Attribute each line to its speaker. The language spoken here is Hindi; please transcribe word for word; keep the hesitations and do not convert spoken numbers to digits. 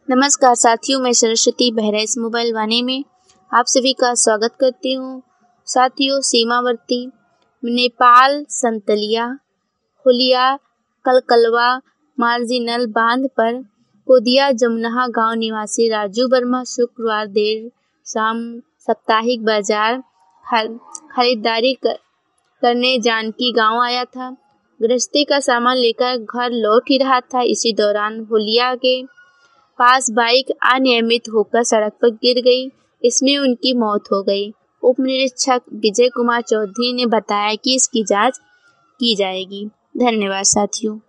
Speaker 1: नमस्कार साथियों, मैं सरस्वती बहराइच मोबाइल वाणी में आप सभी का स्वागत करती हूँ। साथियों, सीमावर्ती नेपाल संतलिया हुलिया कलकलवा मार्जिनल बांध पर कोदिया जमुना गांव निवासी राजू वर्मा शुक्रवार देर शाम साप्ताहिक बाजार खरीदारी कर, करने जानकी गांव आया था। गृहस्थी का सामान लेकर घर लौट ही रहा था। इसी दौरान हुलिया के पास बाइक अनियमित होकर सड़क पर गिर गई। इसमें उनकी मौत हो गई। उप निरीक्षक विजय कुमार चौधरी ने बताया कि इसकी जांच की जाएगी। धन्यवाद साथियों।